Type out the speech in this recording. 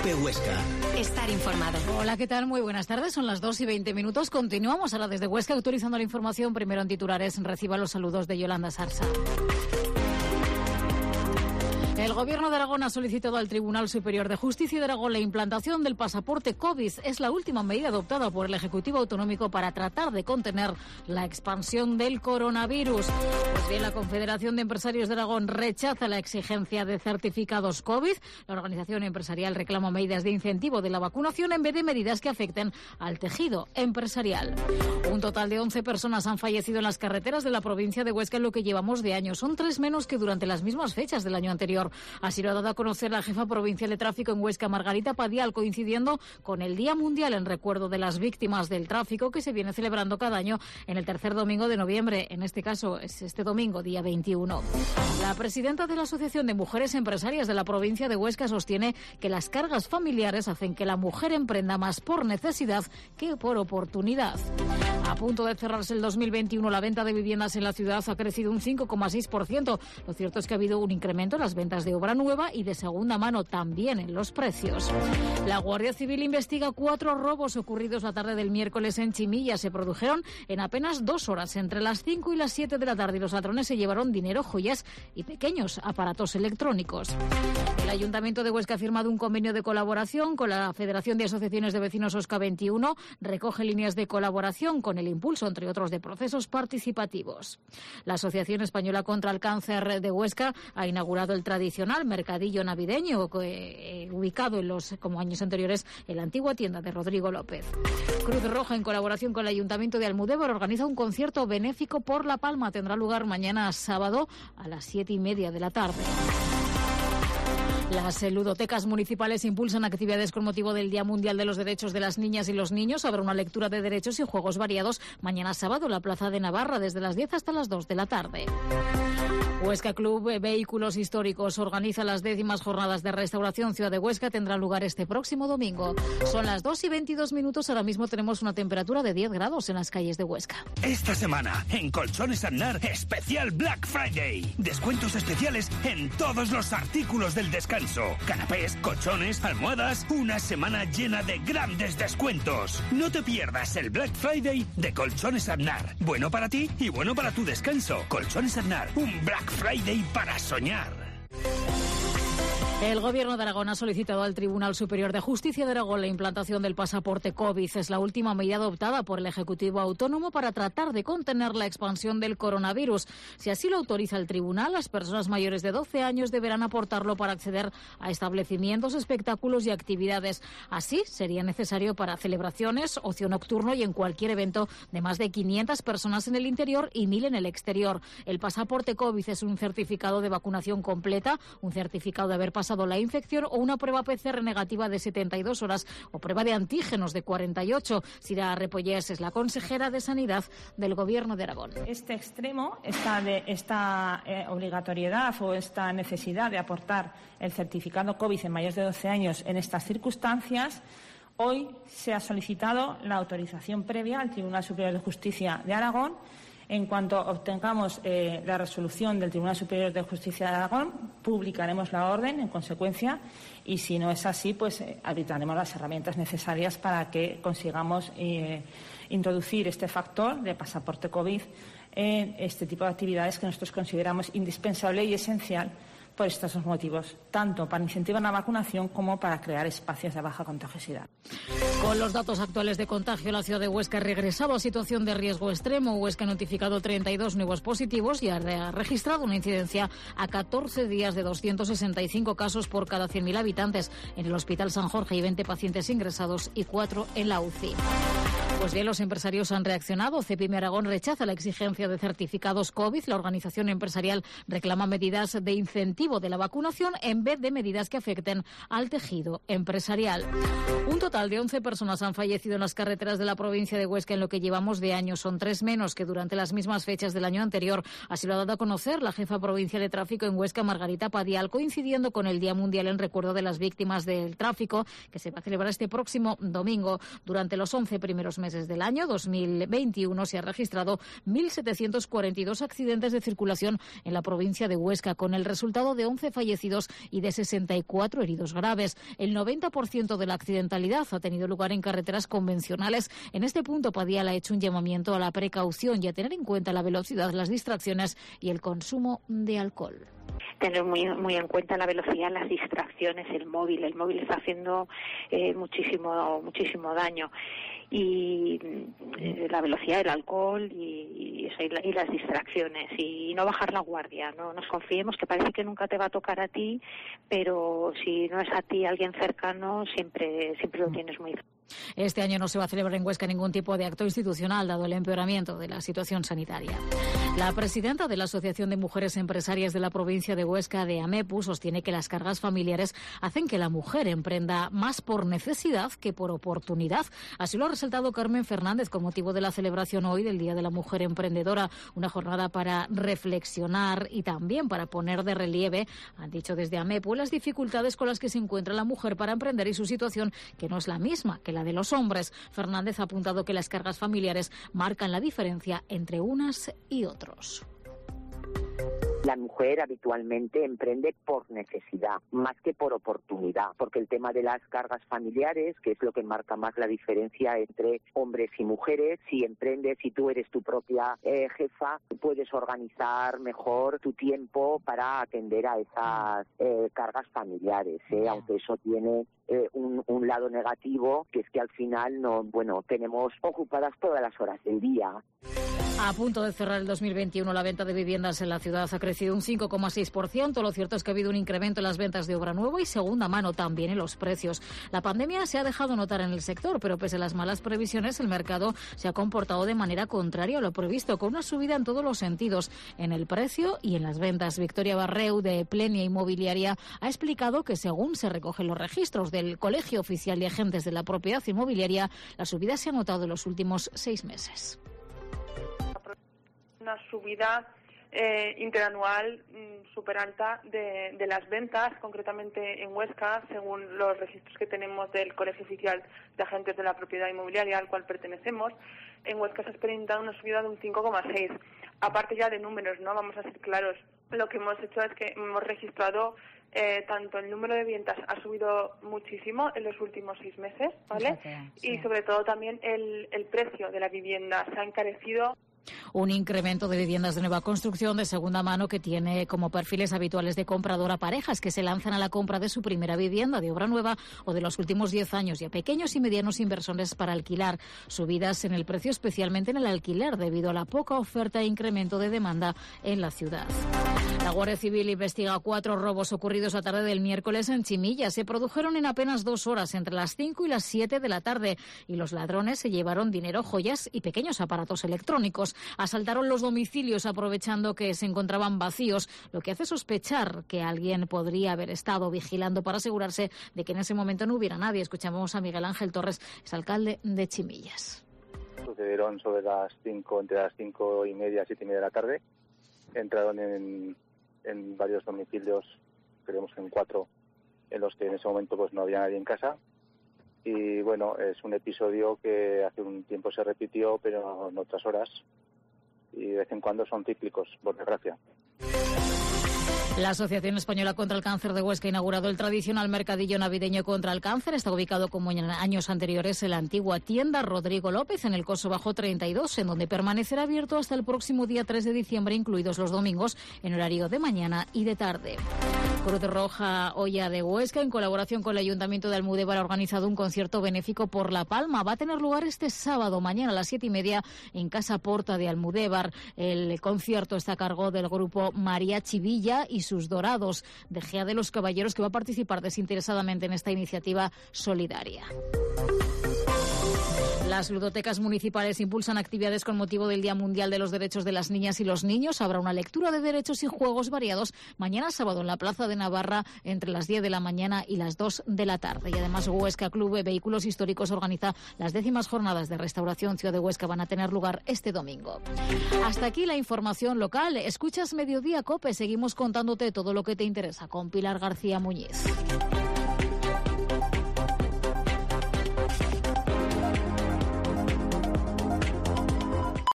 Cope Huesca. Estar informado. Hola, ¿qué tal? Muy buenas tardes. Son las 2:20. Continuamos ahora desde Huesca, actualizando la información. Primero en titulares, reciba los saludos de Yolanda Sarsa. El Gobierno de Aragón ha solicitado al Tribunal Superior de Justicia de Aragón la implantación del pasaporte COVID. Es la última medida adoptada por el Ejecutivo Autonómico para tratar de contener la expansión del coronavirus. Pues bien, la Confederación de Empresarios de Aragón rechaza la exigencia de certificados COVID. La organización empresarial reclama medidas de incentivo de la vacunación en vez de medidas que afecten al tejido empresarial. Un total de 11 personas han fallecido en las carreteras de la provincia de Huesca en lo que llevamos de año. Son 3 menos que durante las mismas fechas del año anterior. Así lo ha dado a conocer la jefa provincial de tráfico en Huesca, Margarita Padial, coincidiendo con el Día Mundial en recuerdo de las víctimas del tráfico que se viene celebrando cada año en el tercer domingo de noviembre. En este caso es este domingo, día 21. La presidenta de la Asociación de Mujeres Empresarias de la provincia de Huesca sostiene que las cargas familiares hacen que la mujer emprenda más por necesidad que por oportunidad. A punto de cerrarse el 2021, la venta de viviendas en la ciudad ha crecido un 5,6%. Lo cierto es que ha habido un incremento en las ventas de obra nueva y de segunda mano, también en los precios. La Guardia Civil investiga 4 robos ocurridos la tarde del miércoles en Chimilla. Se produjeron en apenas 2 horas, entre las 5 y las 7 de la tarde, y los ladrones se llevaron dinero, joyas y pequeños aparatos electrónicos. El Ayuntamiento de Huesca ha firmado un convenio de colaboración con la Federación de Asociaciones de Vecinos OSCA 21. Recoge líneas de colaboración con el impulso, entre otros, de procesos participativos. La Asociación Española contra el Cáncer de Huesca ha inaugurado el tradicional mercadillo navideño ubicado como años anteriores en la antigua tienda de Rodrigo López. Cruz Roja, en colaboración con el Ayuntamiento de Almudévar, organiza un concierto benéfico por La Palma. Tendrá lugar mañana sábado a las 7:30 de la tarde. Las ludotecas municipales impulsan actividades con motivo del Día Mundial de los Derechos de las Niñas y los Niños. Habrá una lectura de derechos y juegos variados mañana sábado en la Plaza de Navarra desde las 10 hasta las 2 de la tarde. Huesca Club Vehículos Históricos organiza las 10ª jornadas de restauración Ciudad de Huesca. Tendrá lugar este próximo domingo. Son las 2:22. Ahora mismo tenemos una temperatura de 10 grados en las calles de Huesca. Esta semana, en Colchones Aznar, especial Black Friday. Descuentos especiales en todos los artículos del descanso. Canapés, colchones, almohadas. Una semana llena de grandes descuentos. No te pierdas el Black Friday de Colchones Aznar. Bueno para ti y bueno para tu descanso. Colchones Aznar, un Black Friday para soñar. El Gobierno de Aragón ha solicitado al Tribunal Superior de Justicia de Aragón la implantación del pasaporte COVID. Es la última medida adoptada por el Ejecutivo Autónomo para tratar de contener la expansión del coronavirus. Si así lo autoriza el Tribunal, las personas mayores de 12 años deberán aportarlo para acceder a establecimientos, espectáculos y actividades. Así sería necesario para celebraciones, ocio nocturno y en cualquier evento de más de 500 personas en el interior y 1.000 en el exterior. El pasaporte COVID es un certificado de vacunación completa, un certificado de haber pasado la infección o una prueba PCR negativa de 72 horas o prueba de antígenos de 48. Sira Repollés es la consejera de Sanidad del Gobierno de Aragón. Este extremo, esta obligatoriedad o esta necesidad de aportar el certificado COVID en mayores de 12 años en estas circunstancias, hoy se ha solicitado la autorización previa al Tribunal Superior de Justicia de Aragón. En cuanto obtengamos la resolución del Tribunal Superior de Justicia de Aragón, publicaremos la orden en consecuencia y, si no es así, pues arbitraremos las herramientas necesarias para que consigamos introducir este factor de pasaporte COVID en este tipo de actividades que nosotros consideramos indispensable y esencial por estos dos motivos, tanto para incentivar la vacunación como para crear espacios de baja contagiosidad. Con los datos actuales de contagio, la ciudad de Huesca ha regresado a situación de riesgo extremo. Huesca ha notificado 32 nuevos positivos y ha registrado una incidencia a 14 días de 265 casos por cada 100.000 habitantes. En el Hospital San Jorge hay 20 pacientes ingresados y 4 en la UCI. Pues bien, los empresarios han reaccionado. Cepime Aragón rechaza la exigencia de certificados COVID. La organización empresarial reclama medidas de incentivo de la vacunación en vez de medidas que afecten al tejido empresarial. Un total de 11 personas han fallecido en las carreteras de la provincia de Huesca en lo que llevamos de año. Son 3 menos que durante las mismas fechas del año anterior. Así lo ha dado a conocer la jefa provincial de tráfico en Huesca, Margarita Padial, coincidiendo con el Día Mundial en recuerdo de las víctimas del tráfico, que se va a celebrar este próximo domingo. Durante los 11 primeros meses meses del año 2021 se han registrado 1.742 accidentes de circulación en la provincia de Huesca, con el resultado de 11 fallecidos y de 64 heridos graves. El 90% de la accidentalidad ha tenido lugar en carreteras convencionales. En este punto, Padial ha hecho un llamamiento a la precaución y a tener en cuenta la velocidad, las distracciones y el consumo de alcohol. Tener muy en cuenta la velocidad, las distracciones, el móvil está haciendo muchísimo daño, y la velocidad, el alcohol y las distracciones, y no bajar la guardia, no nos confiemos, que parece que nunca te va a tocar a ti, pero si no es a ti, alguien cercano, siempre lo tienes muy cerca. Este año no se va a celebrar en Huesca ningún tipo de acto institucional, dado el empeoramiento de la situación sanitaria. La presidenta de la Asociación de Mujeres Empresarias de la provincia de Huesca, de AMEPU, sostiene que las cargas familiares hacen que la mujer emprenda más por necesidad que por oportunidad. Así lo ha resaltado Carmen Fernández con motivo de la celebración hoy del Día de la Mujer Emprendedora, una jornada para reflexionar y también para poner de relieve, han dicho desde AMEPU, las dificultades con las que se encuentra la mujer para emprender y su situación, que no es la misma que la de los hombres. Fernández ha apuntado que las cargas familiares marcan la diferencia entre unas y otros. La mujer habitualmente emprende por necesidad, más que por oportunidad, porque el tema de las cargas familiares, que es lo que marca más la diferencia entre hombres y mujeres, si emprendes, si tú eres tu propia jefa, puedes organizar mejor tu tiempo para atender a esas cargas familiares, aunque eso tiene un lado negativo, que es que al final tenemos ocupadas todas las horas del día. A punto de cerrar el 2021, la venta de viviendas en la ciudad ha crecido un 5,6%. Lo cierto es que ha habido un incremento en las ventas de obra nueva y segunda mano, también en los precios. La pandemia se ha dejado notar en el sector, pero pese a las malas previsiones, el mercado se ha comportado de manera contraria a lo previsto, con una subida en todos los sentidos, en el precio y en las ventas. Victoria Barreu, de Plenia Inmobiliaria, ha explicado que según se recogen los registros del Colegio Oficial de Agentes de la Propiedad Inmobiliaria, la subida se ha notado en los últimos 6 meses. Una subida interanual súper alta de las ventas, concretamente en Huesca, según los registros que tenemos del Colegio Oficial de Agentes de la Propiedad Inmobiliaria, al cual pertenecemos. En Huesca se ha experimentado una subida de un 5,6%. Aparte ya de números, ¿no? Vamos a ser claros. Lo que hemos hecho es que hemos registrado tanto el número de ventas ha subido muchísimo en los últimos 6 meses, ¿vale? Sí. Y sobre todo también el precio de la vivienda se ha encarecido. Un incremento de viviendas de nueva construcción de segunda mano que tiene como perfiles habituales de comprador a parejas que se lanzan a la compra de su primera vivienda de obra nueva o de los últimos 10 años, y a pequeños y medianos inversores para alquilar. Subidas en el precio, especialmente en el alquiler, debido a la poca oferta e incremento de demanda en la ciudad. La Guardia Civil investiga 4 robos ocurridos a tarde del miércoles en Chimilla. Se produjeron en apenas 2 horas, entre las 5 y las 7 de la tarde, y los ladrones se llevaron dinero, joyas y pequeños aparatos electrónicos. Asaltaron los domicilios aprovechando que se encontraban vacíos, lo que hace sospechar que alguien podría haber estado vigilando para asegurarse de que en ese momento no hubiera nadie. Escuchamos a Miguel Ángel Torres, es alcalde de Chimillas. Sucedieron sobre entre las 5:30 y 7:30 de la tarde. Entraron en varios domicilios, creemos que en 4, en los que en ese momento pues no había nadie en casa. Y bueno, es un episodio que hace un tiempo se repitió, pero en otras horas. Y de vez en cuando son cíclicos, por desgracia. La Asociación Española contra el Cáncer de Huesca ha inaugurado el tradicional mercadillo navideño contra el cáncer. Está ubicado, como en años anteriores, en la antigua tienda Rodrigo López, en el Coso Bajo 32, en donde permanecerá abierto hasta el próximo día 3 de diciembre, incluidos los domingos, en horario de mañana y de tarde. Cruz Roja Olla de Huesca, en colaboración con el Ayuntamiento de Almudévar, ha organizado un concierto benéfico por La Palma. Va a tener lugar este sábado, mañana a las 7:30, en Casa Porta de Almudévar. El concierto está a cargo del grupo Mariachi Villa y sus Dorados, de Gea de los Caballeros, que va a participar desinteresadamente en esta iniciativa solidaria. Las ludotecas municipales impulsan actividades con motivo del Día Mundial de los Derechos de las Niñas y los Niños. Habrá una lectura de derechos y juegos variados mañana sábado en la Plaza de Navarra entre las 10 de la mañana y las 2 de la tarde. Y además Huesca Club de Vehículos Históricos organiza las 10º jornadas de restauración Ciudad de Huesca. Van a tener lugar este domingo. Hasta aquí la información local. Escuchas Mediodía COPE. Seguimos contándote todo lo que te interesa con Pilar García Muñiz.